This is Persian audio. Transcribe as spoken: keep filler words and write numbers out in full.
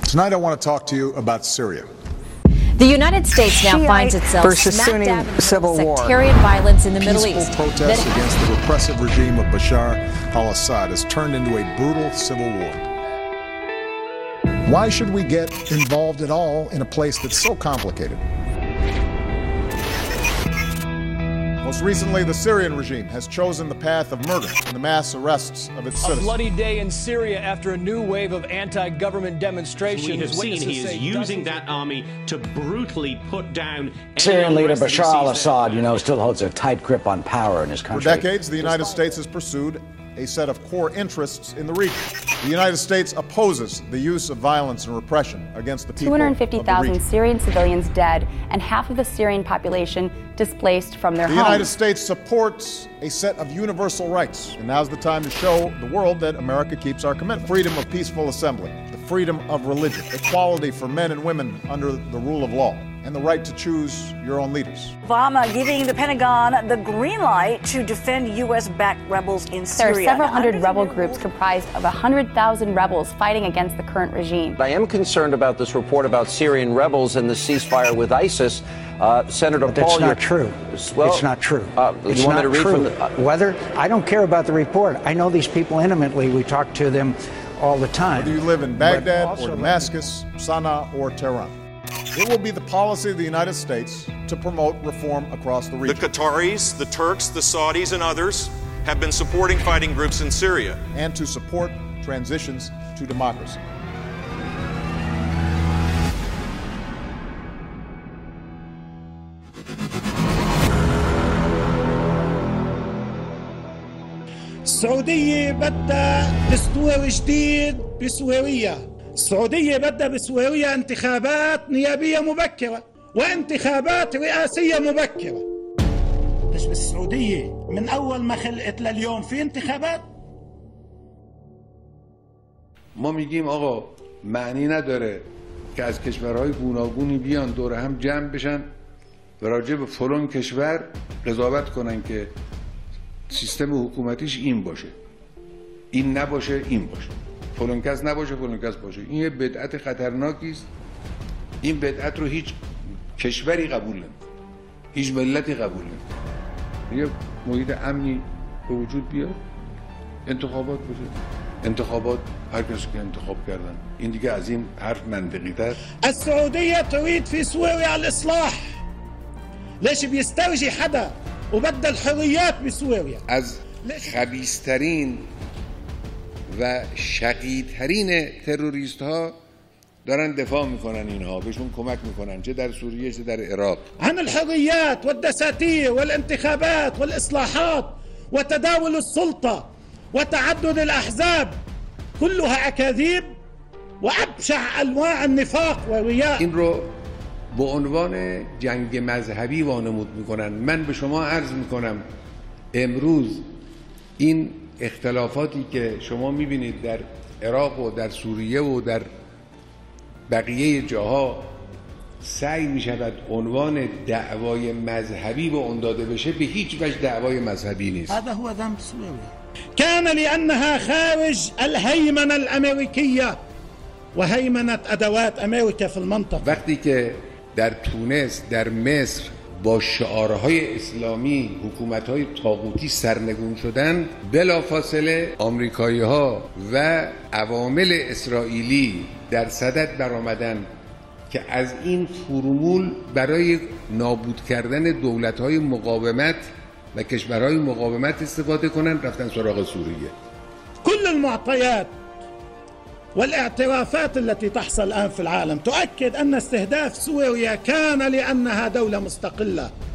Tonight I want to talk to you about Syria. The United States now finds itself smack dab in the middle of sectarian violence in the Middle East. Peaceful protests against the repressive regime of Bashar al-Assad has turned into a brutal civil war. Why should we get involved at all in a place that's so complicated? Most recently, the Syrian regime has chosen the path of murder and the mass arrests of its citizens. A bloody day in Syria after a new wave of anti-government demonstrations. We have seen he is using that army to brutally put down... Syrian leader Bashar al-Assad, you know, still holds a tight grip on power in his country. For decades, the United States has pursued a set of core interests in the region. The United States opposes the use of violence and repression against the people two hundred fifty thousand of the region. Syrian civilians dead and half of the Syrian population displaced from their the homes. The United States supports a set of universal rights, and now's the time to show the world that America keeps our commitment. Freedom of peaceful assembly, the freedom of religion, equality for men and women under the rule of law, and the right to choose your own leaders. Obama giving the Pentagon the green light to defend U S-backed rebels in Syria. There are several hundred rebel groups comprised of one hundred thousand rebels fighting against the current regime. I am concerned about this report about Syrian rebels and the ceasefire with ISIS. Uh, Senator but that's Paul, not true. Well, it's not true. Uh, it's you want not me to read true. From the, uh, Whether I don't care about the report. I know these people intimately. We talk to them all the time. Whether you live in Baghdad or Damascus, Sana'a or Tehran. It will be the policy of the United States to promote reform across the region. The Qataris, the Turks, the Saudis, and others have been supporting fighting groups in Syria. And to support transitions to democracy. السعودية بدها دستور جديد بسويريا. السعودية بدها بسويريا انتخابات نيابية مبكرة وانتخابات رئاسية مبكرة. ليش بالسعودية من أول ما خلقت لليوم في انتخابات؟ ما میگیم آقا معنی نداره که از کشورهای گوناگونی بیان دور هم جمع بشن و راجع به فلان کشور قضاوت کنن که سیستم حکومتیش این باشه، این نباشه، این باشه، فلان کس نباشه، فلان کس باشه. این یه بدعت خطرناکی است. این بدعت رو هیچ کشوری قبول نمیکنه، هیچ ملتی قبول نمیکنه. یه محیط امنی به وجود بیاد، انتخابات بشه، انتخابات هر کسی که انتخاب کردن. این دیگه از این حرف منطقی تر. السعودية تريد في سوريا الإصلاح. ليش بيسترجي حدا وبدل حريات بسوريا؟ از خبیثترین و شقی‌ترین تروریست ها دارن دفاع میکنن، اینها بهشون کمک میکنن، چه در سوریه چه در عراق. عن الحريات والدساتير والانتخابات والإصلاحات وتداول السلطة وتعدد الأحزاب كلها أكاذيب وأبشع أنواع النفاق والرياء. این رو به عنوان جنگ مذهبی وانمود میکنن. من به شما عرض میکنم امروز این اختلافاتی که شما میبینید در عراق و در سوریه و در بقیه جاها سعی میشود عنوان دعوای مذهبی به اون داده بشه، به هیچ وجه دعوای مذهبی نیست. هذا هو ذنب سوريا. كان لأنها خارج الهيمنة الأمريكية وهيمنة أدوات أمريكا في المنطقة. وقتی که در تونس، در مصر با شعارهای اسلامی حکومت‌های طاغوتی سرنگون شدند، بلافاصله آمریکایی‌ها و عوامل اسرائیلی در صدد برآمدند که از این فرمول برای نابود کردن دولت‌های مقاومت و کشورهای مقاومت استفاده کنند. رفتن سراغ سوریه. كل المعطيات والاعترافات التي تحصل الآن في العالم تؤكد أن استهداف سوريا كان لأنها دولة مستقلة